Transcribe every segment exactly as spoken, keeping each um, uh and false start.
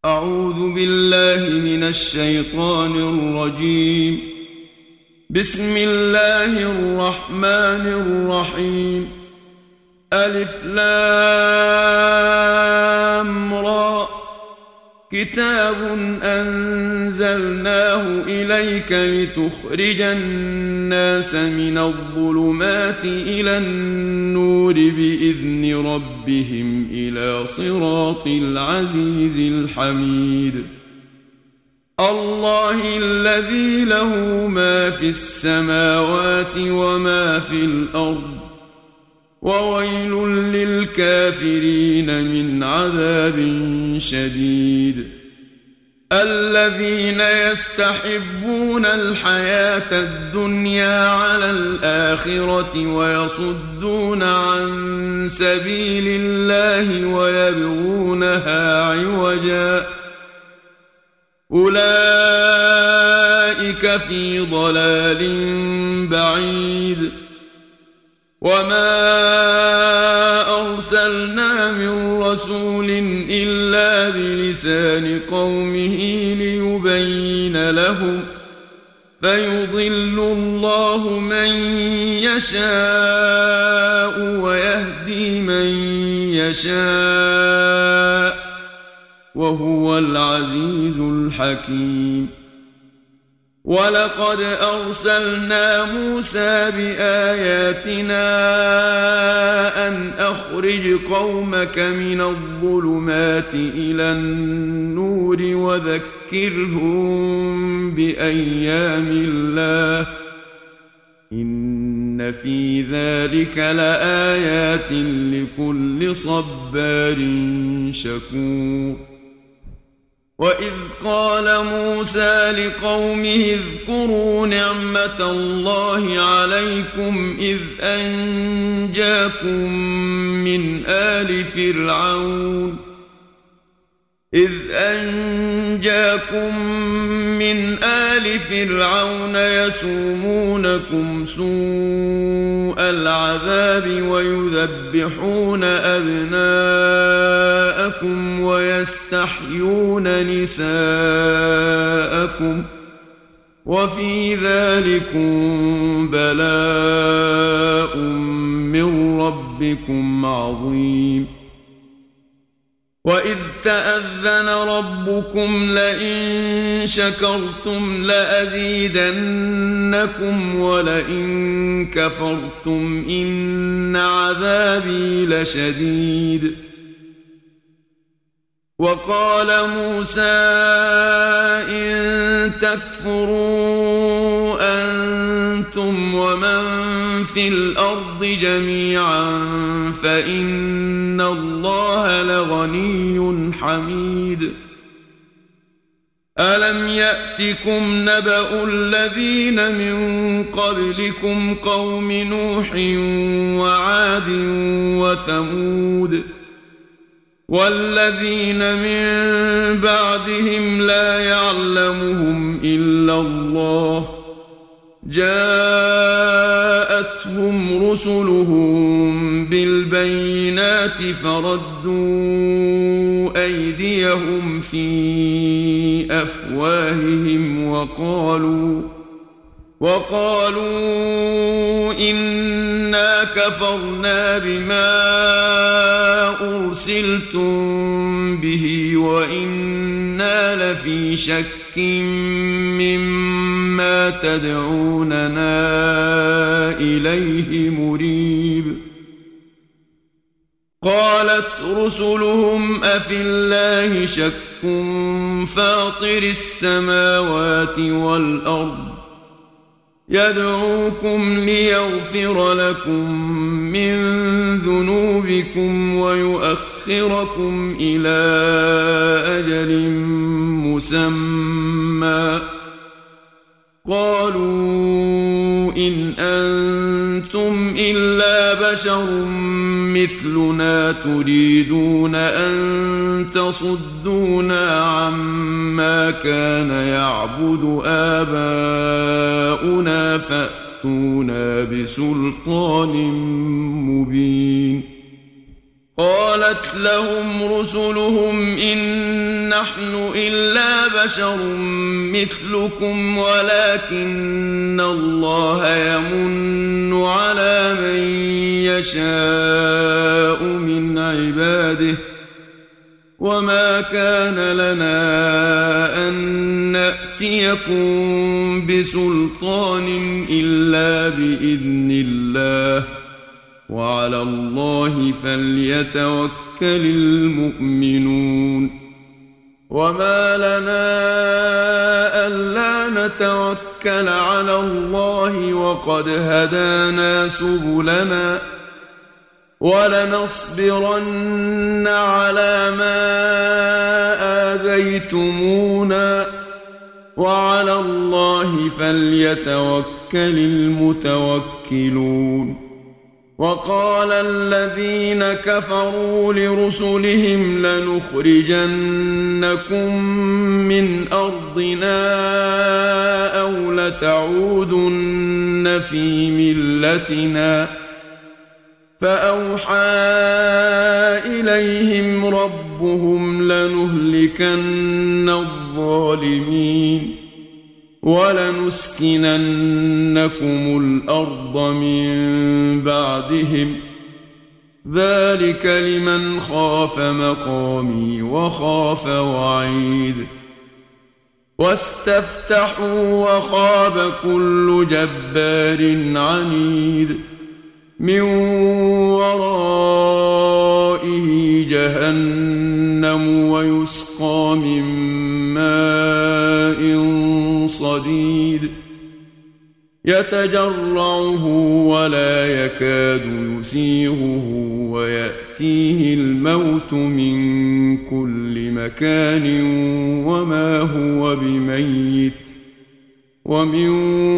أعوذ بالله من الشيطان الرجيم. بسم الله الرحمن الرحيم. ألف لام را. كتاب أنزلناه إليك لتخرج الناس من الظلمات إلى النور بإذن ربهم إلى صراط العزيز الحميد. الله الذي له ما في السماوات وما في الأرض، وويل للكافرين من عذاب شديد. الذين يستحبون الحياة الدنيا على الآخرة ويصدون عن سبيل الله ويبغونها عوجا، أولئك في ضلال بعيد. وما أرسلنا من رسول إلا بلسان قومه ليبين لهم، فيضل الله من يشاء ويهدي من يشاء، وهو العزيز الحكيم. ولقد أرسلنا موسى بآياتنا أن أخرج قومك من الظلمات إلى النور وذكرهم بأيام الله، إن في ذلك لآيات لكل صبار شكور. وإذ قال موسى لقومه اذكروا نعمة الله عليكم إذ أنجاكم من آل فرعون إذ أنجاكم من آل فرعون يسومونكم سوء العذاب ويذبحون أبناءكم ويستحيون نساءكم، وفي ذلكم بلاء من ربكم عظيم. وإذ تأذن ربكم لئن شكرتم لأزيدنكم ولئن كفرتم إن عذابي لشديد. وقال موسى إن تكفروا أنتم ومن في الأرض جميعا فإن الله لغني حميد. ألم يأتكم نبأ الذين من قبلكم قوم نوح وعاد وثمود والذين من بعدهم لا يعلمهم إلا الله، جاءتهم رسلهم بالبينات فردوا أيديهم في أفواههم وقالوا وقالوا إنا كفرنا بما أرسلتم به وإنا لفي شك مما تدعوننا إليه مريب. قالت رسلهم أفي الله شك فاطر السماوات والأرض يدعوكم ليغفر لكم من ذنوبكم ويؤخركم إلى أجل مسمى. قالوا إن أنتم إلا بشر مثلنا تريدون أن تصدونا عما كان يعبد آباؤنا فأتونا بسلطان مبين. قالت لهم رسلهم إن نحن إلا بشر مثلكم ولكن الله يمن على من يشاء من عباده وما كان لنا أن نأتيكم بسلطان إلا بإذن الله وعلى الله فليتوكل المؤمنون وما لنا ألا نتوكل على الله وقد هدانا سبلنا ولنصبرن على ما آذيتمونا وعلى الله فليتوكل المتوكلون وقال الذين كفروا لرسلهم لنخرجنكم من أرضنا أو لتعودن في ملتنا فأوحى إليهم ربهم لنهلكن الظالمين ولنسكننكم الأرض من بعدهم ذلك لمن خاف مقامي وخاف وعيد واستفتحوا وخاب كل جبار عنيد من ورائه جهنم ويسقى من ماء صديد يتجرعه ولا يكاد يسيغه ويأتيه الموت من كل مكان وما هو بميت ومن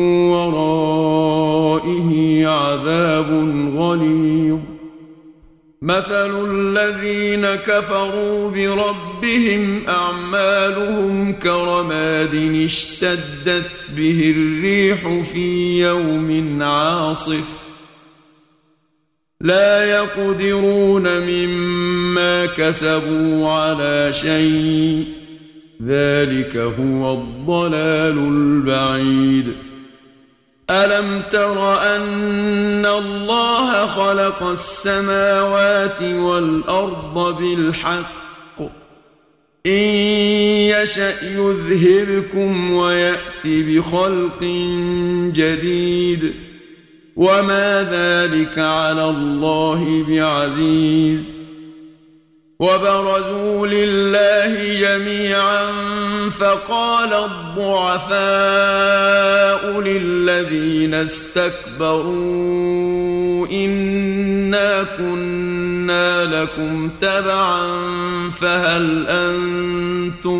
ورائه عذاب غليظ مثل الذين كفروا بربهم أعمالهم كرماد اشتدت به الريح في يوم عاصف لا يقدرون مما كسبوا على شيء ذلك هو الضلال البعيد ألم تر أن الله خلق السماوات والأرض بالحق إن يشأ يذهبكم ويأتي بخلق جديد وما ذلك على الله بعزيز وبرزوا لله جميعا فقال الضعفاء للذين استكبروا إنا كنا لكم تبعا فهل أنتم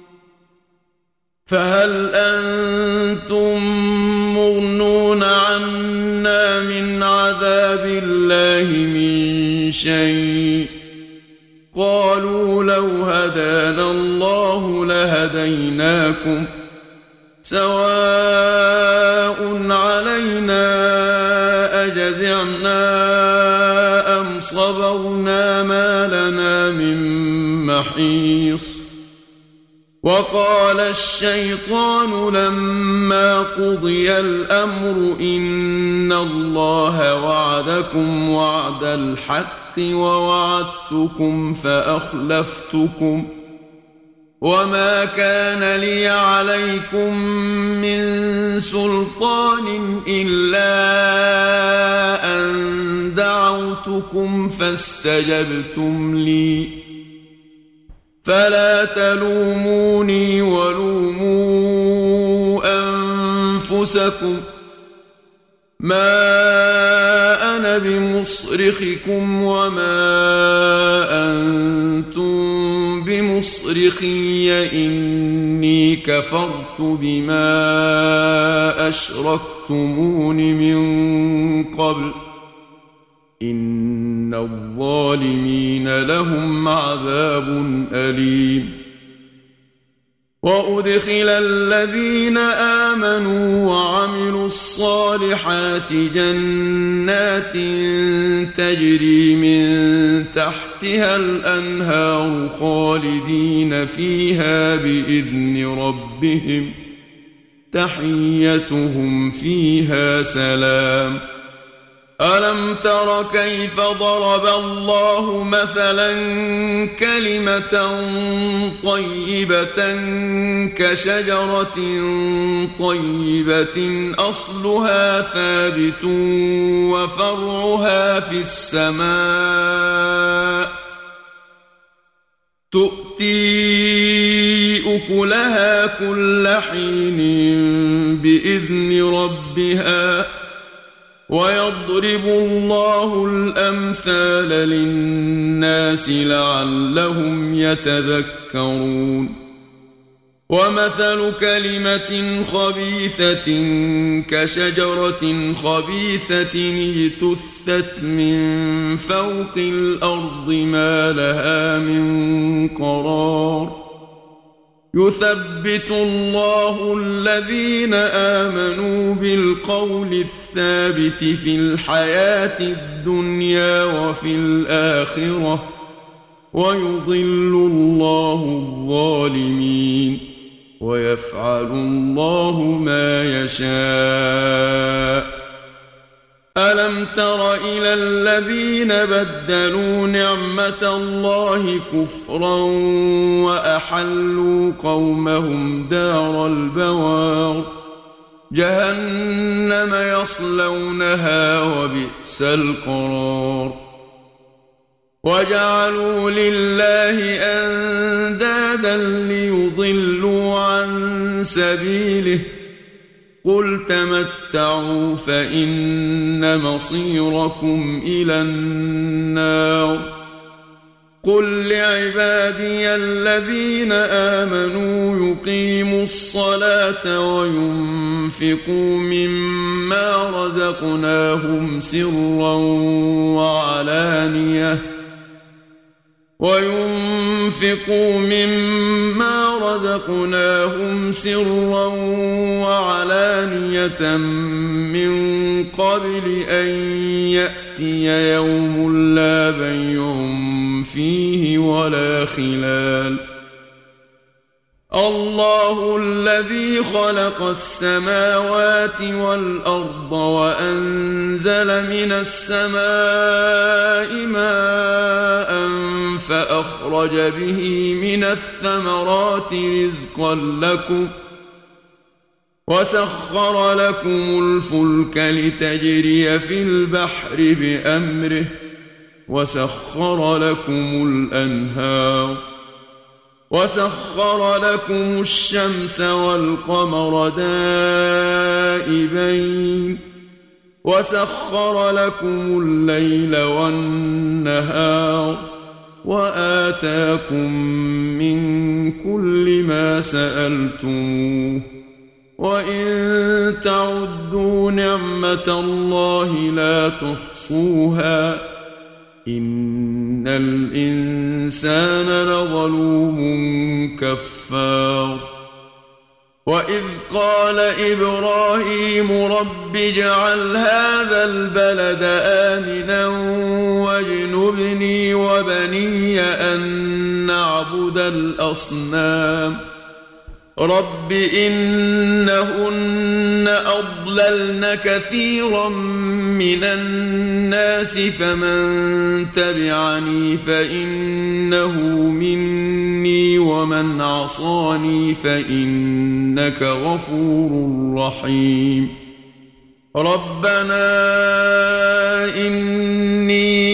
فهل أنتم مغنون عنا من عذاب الله من شيء قالوا لو هدانا الله لهديناكم سواء علينا أجزعنا أم صبرنا ما لنا من محيص وقال الشيطان لما قضي الأمر إن الله وعدكم وعد الحق ووعدتكم فأخلفتكم وما كان لي عليكم من سلطان إلا أن دعوتكم فاستجبتم لي فلا تلوموني ولوموا أنفسكم ما أنا بمصرخكم وما أنتم بمصرخي إني كفرت بما أشركتمون من قبل إن الظالمين لهم عذاب أليم وأدخل الذين آمنوا وعملوا الصالحات جنات تجري من تحتها الأنهار خالدين فيها بإذن ربهم تحيتهم فيها سلام. ألم تر كيف ضرب الله مثلا كلمة طيبة كشجرة طيبة أصلها ثابت وفرعها في السماء تؤتي أكلها كل حين بإذن ربها ويضرب الله الأمثال للناس لعلهم يتذكرون. ومثل كلمة خبيثة كشجرة خبيثة اجتثت من فوق الأرض ما لها من قرار. يثبت الله الذين آمنوا بالقول الثابت في الحياة الدنيا وفي الآخرة ويضل الله الظالمين ويفعل الله ما يشاء. ألم تر إلى الذين بدلوا نعمة الله كفرا وأحلوا قومهم دار البوار جهنم يصلونها وبئس القرار. وجعلوا لله أندادا ليضلوا عن سبيله قل تمتعوا فإن مصيركم إلى النار. قل لعبادي الذين آمنوا يقيموا الصلاة وينفقوا مما رزقناهم سرا وعلانية وينفقوا مما رزقناهم سرا وعلانية من قبل أن يأتي يوم لا بيع فيه ولا خلال. الله الذي خلق السماوات والأرض وأنزل من السماء ماء فأخرج به من الثمرات رزقا لكم وسخر لكم الفلك لتجري في البحر بأمره وسخر لكم الأنهار وسخر لكم الشمس والقمر دائبين وسخر لكم الليل والنهار وآتاكم من كل ما سألتموه وإن تعدوا نعمة الله لا تحصوها إن الإنسان لظلوم كفار. وإذ قال إبراهيم رب اجعل هذا البلد آمنا واجنبني وبني أن نعبد الأصنام. رب إنهن أضللن كثيرا من الناس فمن تبعني فإنه مني ومن عصاني فإنك غفور رحيم. ربنا إني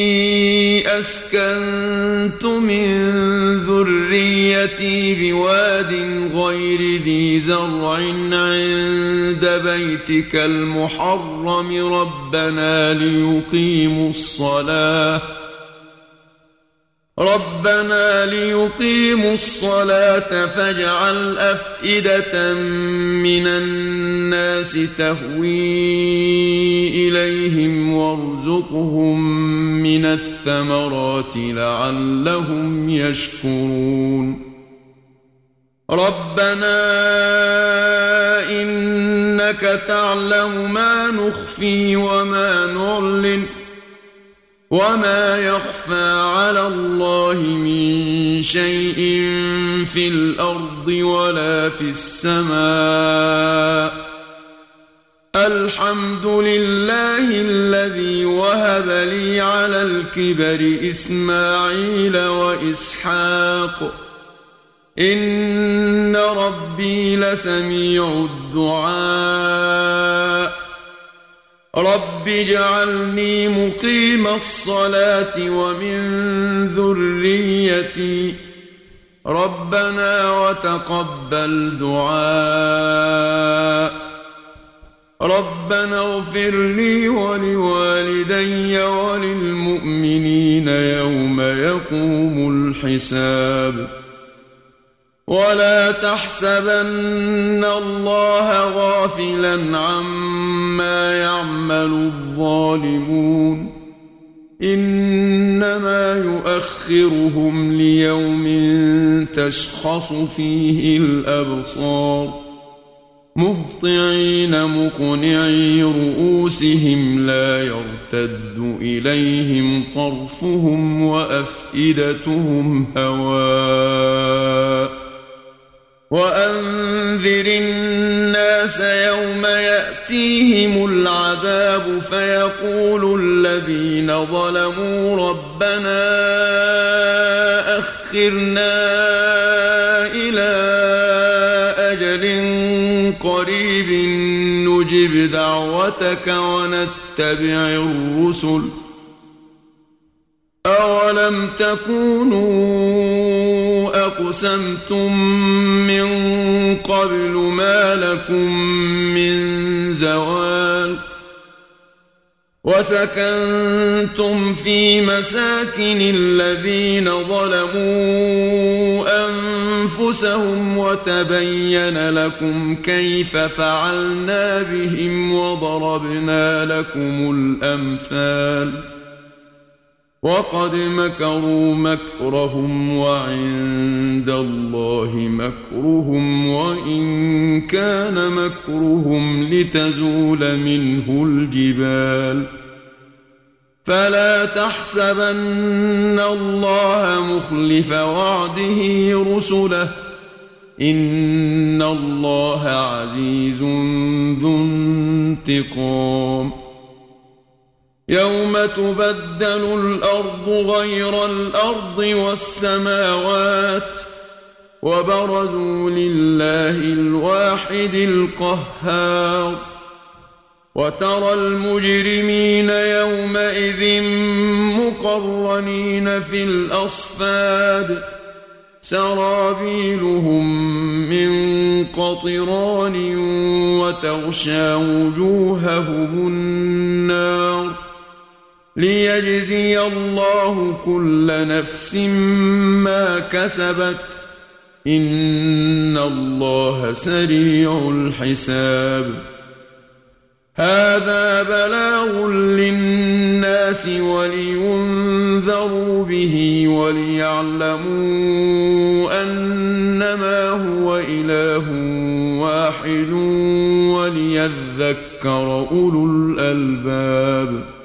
أسكنت من ذريتي بواد غير ذي زرع عند بيتك المحرم ربنا ليقيموا الصلاة ربنا ليقيموا الصلاة فاجعل أفئدة من الناس تهوي إليهم وارزقهم من الثمرات لعلهم يشكرون. ربنا إنك تعلم ما نخفي وما نعلن وما يخفى على الله من شيء في الأرض ولا في السماء الحمد لله الذي وهب لي على الكبر إسماعيل وإسحاق إن ربي لسميع الدعاء رب اجعلني مقيم الصلاة ومن ذريتي ربنا وتقبل دعاء ربنا اغفر لي ولوالدي وللمؤمنين يوم يقوم الحساب ولا تحسبن الله غافلا عما يعمل الظالمون إنما يؤخرهم ليوم تشخص فيه الأبصار مهطعين مقنعي رؤوسهم لا يرتد إليهم طرفهم وأفئدتهم هواء وأنذر الناس يوم يأتيهم العذاب فيقول الذين ظلموا ربنا أخرنا إلى أجل قريب نجب دعوتك ونتبع الرسل أولم تكونوا أقسمتم من قبل ما لكم من زوال وسكنتم في مساكن الذين ظلموا أنفسهم وتبين لكم كيف فعلنا بهم وضربنا لكم الأمثال وقد مكروا مكرهم وعند الله مكرهم وإن كان مكرهم لتزول منه الجبال فلا تحسبن الله مخلف وعده رسله إن الله عزيز ذو انتقام يوم تبدل الأرض غير الأرض والسماوات وبرزوا لله الواحد القهار وترى المجرمين يومئذ مقرنين في الأصفاد سرابيلهم من قطران وتغشى وجوههم النار ليجزي الله كل نفس ما كسبت إن الله سريع الحساب هذا بلاغ للناس ولينذروا به وليعلموا أنما هو إله واحد وليذكر أولو الألباب